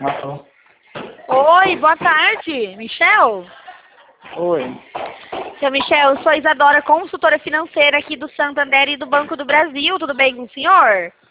Alô? Oi, boa tarde, Michel? Oi. Seu Michel, eu sou Isadora, consultora financeira aqui do Santander e do Banco do Brasil. Tudo bem com o senhor?